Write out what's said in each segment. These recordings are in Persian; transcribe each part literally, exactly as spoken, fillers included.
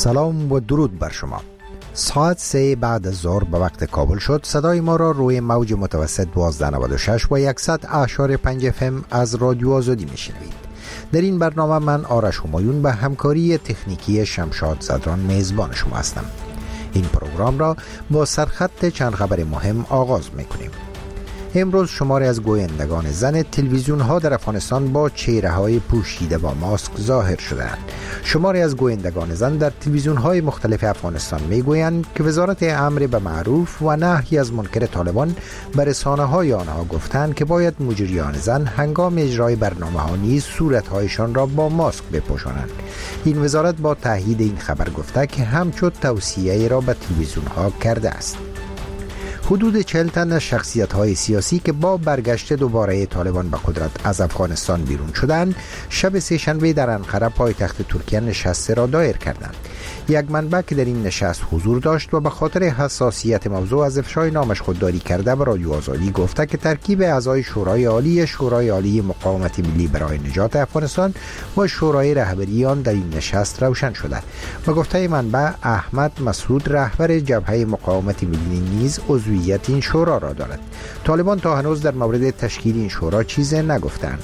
سلام و درود بر شما. ساعت سه بعد از ظهر به وقت کابل شد. صدای ما را روی موج متوسط دوازده نود و شش و صد اعشار پنج اف ام از رادیو آزادی میشنوید. در این برنامه من آرش همایون به همکاری تکنیکی شمشاد زدران میزبان شما هستم. این پروگرام را با سرخط چند خبر مهم آغاز میکنیم. امروز شماری از گویندگان زن تلویزیون ها در افغانستان با چهره های پوشیده با ماسک ظاهر شدند. شماری از گویندگان زن در تلویزیون های مختلف افغانستان می گویند که وزارت امر به معروف و نهی از منکر طالبان به رسانه های آنها گفتند که باید مجریان زن هنگام اجرای برنامه ها نیز صورت هایشان را با ماسک بپوشانند. این وزارت با تایید این خبر گفته که همچون توصیه را به تلویزیون ها کرده است. حدود چهل تن از شخصیت‌های سیاسی که با برگشت دوباره طالبان به قدرت از افغانستان بیرون شدند، شب سه‌شنبه در انقره پایتخت ترکیه نشست را دایر کردند. یک منبع که در این نشست حضور داشت و به خاطر حساسیت موضوع از افشای نامش خودداری کرده به رادیو آزادی گفته که ترکیب اعضای شورای عالی شورای عالی مقاومت ملی برای نجات افغانستان و شورای رهبری آن در این نشست روشن شده. و گفته منبع احمد مسعود رهبر جبهه مقاومت ملی نیز عضویت این شورا را دارد. طالبان تا هنوز در مورد تشکیل این شورا چیزی نگفتند.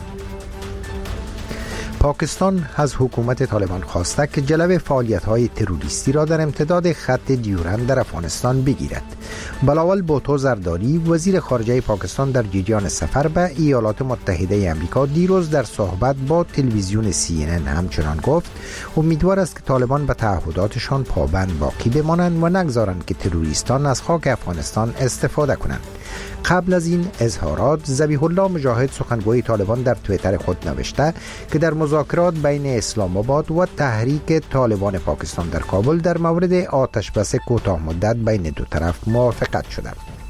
پاکستان از حکومت طالبان خواسته که جلب فعالیت‌های تروریستی را در امتداد خط دیورند در افغانستان بگیرد. بلاول بوتو زرداری وزیر خارجه پاکستان در جریان سفر به ایالات متحده آمریکا دیروز در صحبت با تلویزیون سی ان ان همچنان گفت امیدوار است که طالبان به تعهداتشان پابند باقی بمانند و نگذارند که تروریستان از خاک افغانستان استفاده کنند. قبل از این اظهارات ذبیح الله مجاهد سخنگوی طالبان در توییتر خود نوشته که در مذاکرات بین اسلام آباد و تحریک طالبان پاکستان در کابل در مورد آتش بس کوتاه مدت بین دو طرف موافقت شده.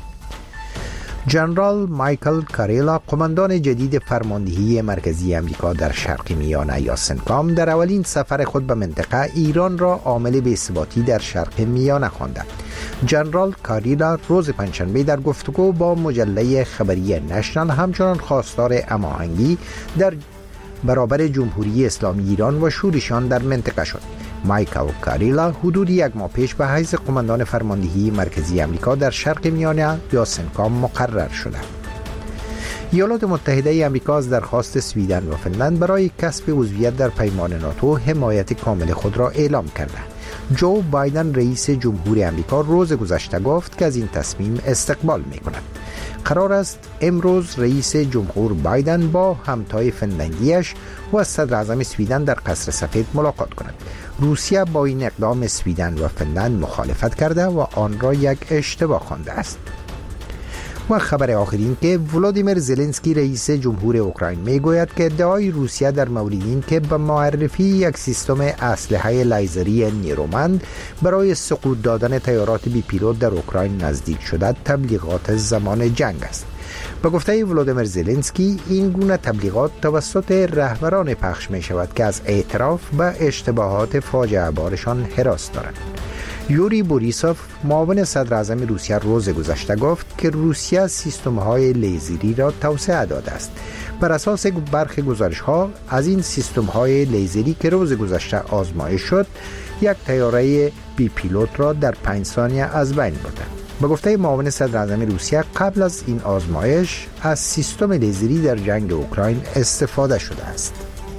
جنرال مایکل کاریلا قماندان جدید فرماندهی مرکزی امریکا در شرق میانه یا سنکام در اولین سفر خود به منطقه ایران را عامل بی‌ثباتی در شرق میانه خوانده. جنرال کاریلا روز پنجشنبه در گفتگو با مجله خبری نشنال همچنان خواستار هماهنگی در برابر جمهوری اسلامی ایران و شورشان در منطقه شد. مایکل کاریلا حدود یک ماه پیش به حیث قماندان فرماندهی مرکزی امریکا در شرق میانه یا سنکام مقرر شده. ایالات متحده آمریکا از درخواست سویدن و فنلند برای کسب عضویت در پیمان ناتو حمایت کامل خود را اعلام کرده. جو بایدن رئیس جمهور آمریکا روز گذشته گفت که از این تصمیم استقبال می کند. قرار است امروز رئیس جمهور بایدن با همتای فنلندیش و صدر اعظم سویدن در قصر سفید ملاقات کند. روسیه با این اقدام سویدن و فنلند مخالفت کرده و آن را یک اشتباه خوانده است. و خبر آخرین که ولادیمیر زلنسکی رئیس جمهور اوکراین میگوید که ادعای روسیه در مورد این که به معرفی یک سیستم اسلحه لیزری نیرومند برای سقوط دادن طیارات بی پیلوت در اوکراین نزدیک شده تبلیغات زمان جنگ است. به گفته ولادیمیر زلنسکی این گونه تبلیغات توسط رهبران پخش می شود که از اعتراف به اشتباهات فاجعه بارشان هراس دارند. یوری بوریسوف معاون صدر اعظم روسیه روز گذشته گفت که روسیه سیستم‌های لیزری را توسعه داده است. بر اساس برخی گزارش‌ها از این سیستم‌های لیزری که روز گذشته آزمایش شد، یک طیاره بی پیلوت را در پنج ثانیه از بین برده. به گفته معاون صدر اعظم روسیه قبل از این آزمایش از سیستم لیزری در جنگ اوکراین استفاده شده است.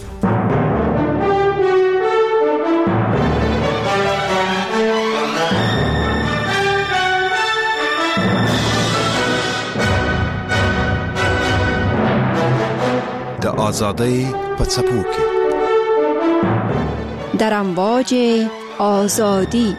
آزادی پڅپو کې در امواج آزادی.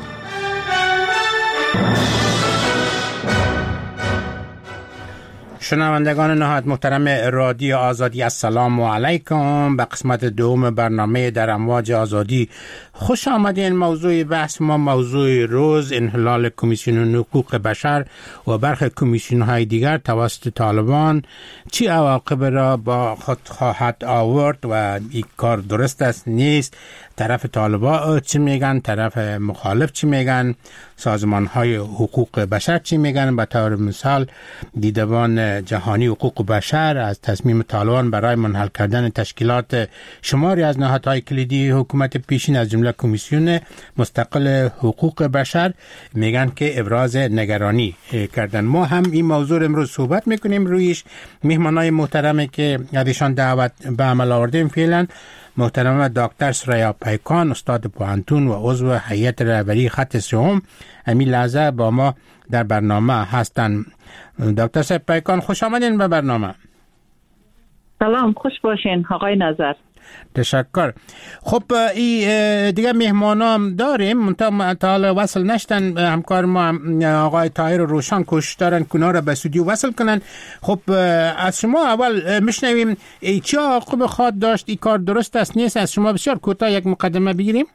شنوندگان نهایت محترم رادیو آزادی، السلام علیکم. به قسمت دوم برنامه در امواج آزادی خوش آمدین. موضوع بحث ما موضوع روز انحلال کمیسیون حقوق بشر و برخی کمیسیون های دیگر توسط طالبان چی عواقب را با خود خواهد آورد و این کار درست است نیست طرف طالبا چی میگن، طرف مخالف چی میگن، سازمان های حقوق بشر چی میگن. به طور مثال دیدبان جهانی حقوق بشر از تصمیم طالبان برای منحل کردن تشکیلات شماری از نهادهای کلیدی حکومت پیشین از جمله کمیسیون مستقل حقوق بشر میگن که ابراز نگرانی کردن. ما هم این موضوع امروز صحبت میکنیم رویش. مهمانای محترمی که ازشان دعوت به عمل آوردیم فعلا محترم دکتر سریا پیکان، استاد پوهنتون و عضو هیئت رهبری خط سوم، همین لحظه با ما در برنامه هستند. دکتر سریا پیکان خوش آمدین به برنامه. سلام، خوش باشین آقای نظر. تشکر. خب ای دیگه مهمانا هم داریم منتها تا حالا وصل نشدن. همکار ما آقای طاهر روشن کوشش دارن که اونا را به استودیو وصل کنن. خب از شما اول میشنویم ای چه عواقب خواهد داشت، این کار درست است نیست؟ از شما بسیار کوتاه یک مقدمه بگیریم.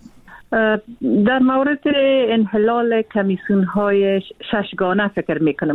در مورد انحلال کمیسیون های ششگانه فکر میکنم